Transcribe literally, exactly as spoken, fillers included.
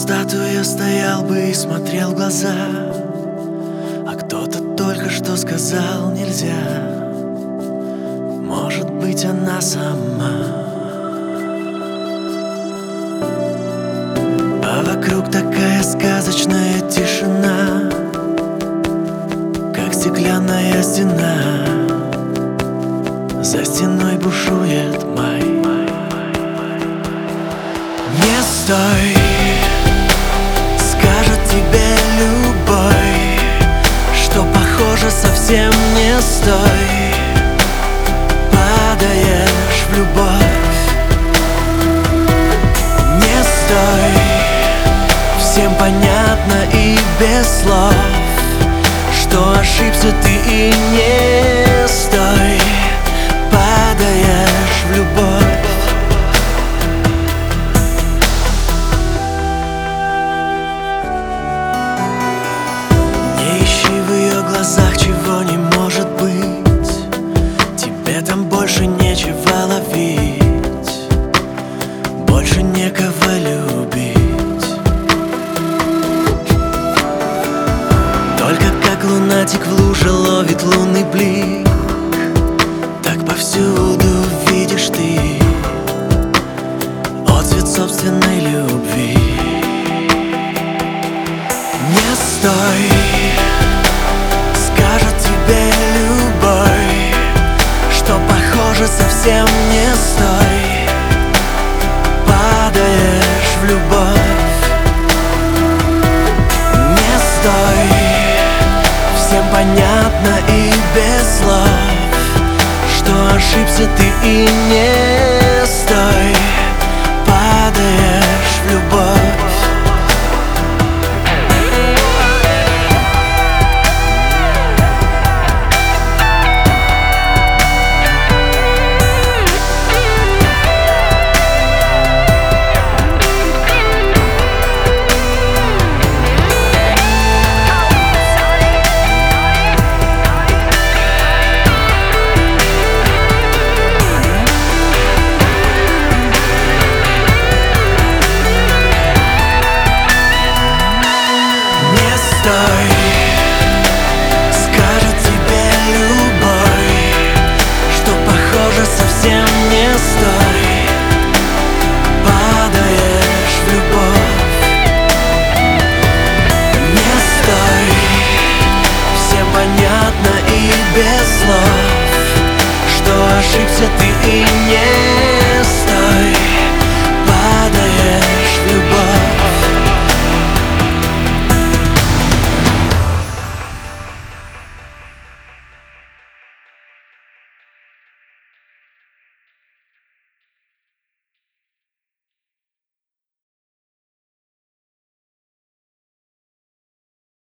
статую я стоял бы и смотрел в глаза, а кто-то только что сказал нельзя. Может быть, она сама. А вокруг такая сказочная тишина, как стеклянная стена. За стеной бушует май. Не стой, скажет тебе любой, что похоже совсем не стой. Падаешь в любовь. Не стой, всем понятно и без слов, что ошибся ты и не стой. Падаешь в любовь. Не ищи в ее глазах, чего не может быть. Тебе там больше нечего ловить, больше некого любить. Только как лунатик в луже ловит лунный блик, так повсюду видишь ты отцвет собственной любви. Не стой, скажет тебе любой, что похоже совсем не стой. Падаешь в любовь. Не стой, всем понятно и без слов, что ошибся ты и не